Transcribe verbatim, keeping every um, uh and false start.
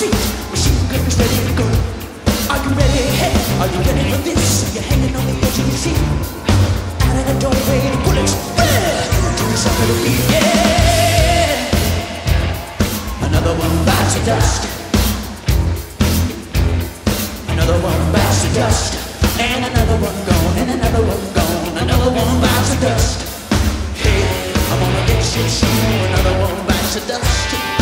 street. Machine guns ready to go. Are you ready? Hey, are you ready for this? You're hanging on the edge of your seat. Out of the doorway, the bullets. Do something to be. Yeah. Another one bites the dust. Another one bites the dust. And another one gone. And another one gone. Another one bites the dust. Hey, I'm on a get shit shoe. Another one bites the dust.